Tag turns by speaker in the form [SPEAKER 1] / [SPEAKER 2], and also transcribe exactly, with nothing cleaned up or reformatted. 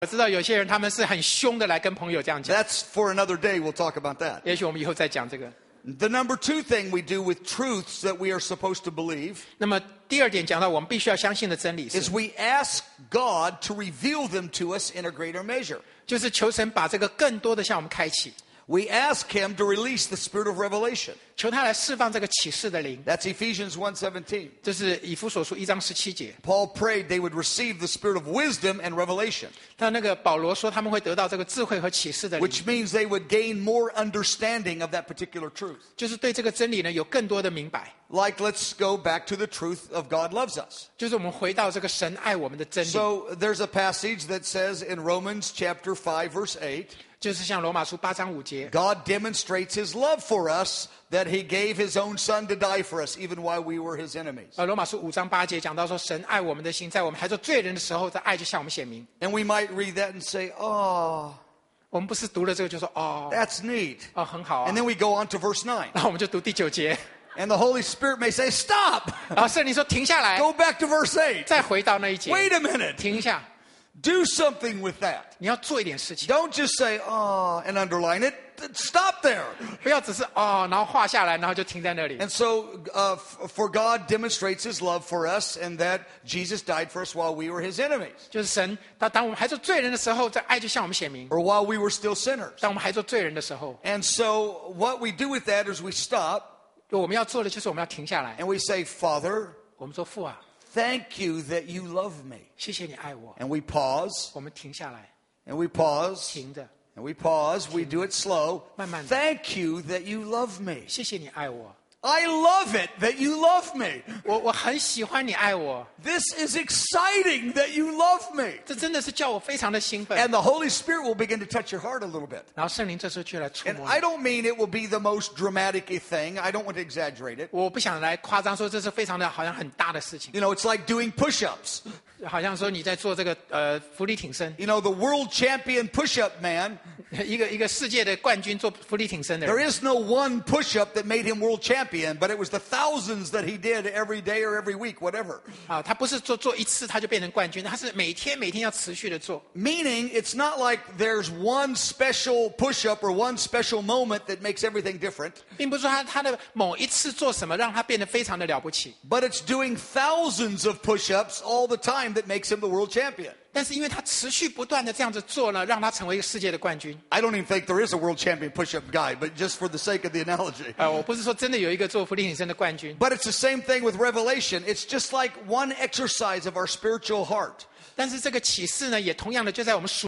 [SPEAKER 1] 我知道有些人他们是很凶的来跟朋友这样讲。
[SPEAKER 2] That's for another day. We'll talk about that.
[SPEAKER 1] 也许我们以后再讲这个。
[SPEAKER 2] The number two thing we do with truths that we are supposed to believe
[SPEAKER 1] 那么第二点讲到我们必须要相信的真理
[SPEAKER 2] is
[SPEAKER 1] 是，
[SPEAKER 2] we ask God to reveal them to us in a greater measure.
[SPEAKER 1] 就是求神把这个更多的向我们开启，
[SPEAKER 2] We ask him to release the spirit of revelation.
[SPEAKER 1] 求他来释放这个启示的灵。
[SPEAKER 2] That's Ephesians one seventeen.
[SPEAKER 1] 这是以弗所书一章十七节。
[SPEAKER 2] Paul prayed they would receive the spirit of wisdom and revelation,
[SPEAKER 1] 但那个保罗说他们会得到这个智慧和启示的灵，
[SPEAKER 2] which means they would gain more understanding of that particular truth.
[SPEAKER 1] 就是对这个真理呢有更多的明白。
[SPEAKER 2] Like, let's go back to the truth of God loves us.
[SPEAKER 1] 就是我们回到这个神爱我们的真理，
[SPEAKER 2] So there's a passage that says in Romans chapter five, verse eight,
[SPEAKER 1] 就是像罗马书八章五节，
[SPEAKER 2] God demonstrates his love for us that he gave his own son to die for us, even while we were his enemies.
[SPEAKER 1] 呃，罗马书五章八节讲到说，神爱我们的心，在我们还做罪人的时候，在爱就向我们显明。
[SPEAKER 2] And we might read that and say, oh,
[SPEAKER 1] 我们不是读了这个就说哦
[SPEAKER 2] that's neat.
[SPEAKER 1] 哦很好啊
[SPEAKER 2] And，then we go on to verse nine.
[SPEAKER 1] 然后我们就读第九节，
[SPEAKER 2] And the Holy Spirit may say, stop!
[SPEAKER 1] 然后圣灵说停下来，
[SPEAKER 2] Go back to verse eight.
[SPEAKER 1] 再回到那一节，
[SPEAKER 2] Wait a minute.
[SPEAKER 1] 停一下，
[SPEAKER 2] Do something with that.
[SPEAKER 1] 你要做一点事情，
[SPEAKER 2] Don't just say, oh, and underline it. Stop there.
[SPEAKER 1] 不要只是哦，然后画下来，然后就停在那里。
[SPEAKER 2] And so, uh, f- for God demonstrates his love for us, and that Jesus died for us while we were his enemies,
[SPEAKER 1] 就是神，当当我们还做罪人的时候，在爱就向我们显明；
[SPEAKER 2] or while we were still sinners.
[SPEAKER 1] 当我们还做罪人的时候，
[SPEAKER 2] And so, what we do with that is we stop
[SPEAKER 1] 我们要做的就是我们要停下来，
[SPEAKER 2] and we say, Father,
[SPEAKER 1] 我们说父啊，
[SPEAKER 2] thank you that you love me.
[SPEAKER 1] 谢谢你爱我。
[SPEAKER 2] And we pause,
[SPEAKER 1] 我们停下来，
[SPEAKER 2] and we pause,
[SPEAKER 1] 停着，
[SPEAKER 2] and we pause. We do it slow.
[SPEAKER 1] 慢慢的。
[SPEAKER 2] Thank you that you love me.
[SPEAKER 1] 谢谢你爱我，
[SPEAKER 2] I love it that you love me.
[SPEAKER 1] 我我很喜欢你爱我，
[SPEAKER 2] This is exciting that you love me.
[SPEAKER 1] 这真的是叫我非常的兴奋。
[SPEAKER 2] And the Holy Spirit will begin to touch your heart a little bit.
[SPEAKER 1] 然后圣灵这时候就来触
[SPEAKER 2] And
[SPEAKER 1] 摸
[SPEAKER 2] I
[SPEAKER 1] 你。
[SPEAKER 2] don't mean it will be the most dramatic thing. I don't want to exaggerate it.
[SPEAKER 1] 我不想来夸张说这是非常的好像很大的事情，
[SPEAKER 2] You know, it's like doing push-ups.
[SPEAKER 1] 好像说你在做这个呃浮力挺身，
[SPEAKER 2] You know, the world champion push-up man,
[SPEAKER 1] 一个一个世界的冠军做浮力挺身的
[SPEAKER 2] there
[SPEAKER 1] 人，
[SPEAKER 2] is no one push-up that made him world champion, but it was the thousands that he did every day or every week, whatever.
[SPEAKER 1] 啊，他不是做做一次他就变成冠军，他是每天每天要持续的做。
[SPEAKER 2] Meaning, it's not like there's one special push-up or one special moment that makes everything different,
[SPEAKER 1] 并不是说他他的某一次做什么让他变得非常的了不起，
[SPEAKER 2] but it's doing thousands of push-ups all the time that makes him the world champion.
[SPEAKER 1] 但是因为他持续不断的这样子做呢，让他成为一个世界的冠军。
[SPEAKER 2] I don't even think there is a world champion push-up guy, but just for the sake of the analogy.
[SPEAKER 1] 呃，我不是说真的有一个做浮力挺身的冠军，
[SPEAKER 2] But it's the same thing with revelation. It's just like one exercise of our spiritual heart.
[SPEAKER 1] 但是这个启示呢，也同样的就在我们属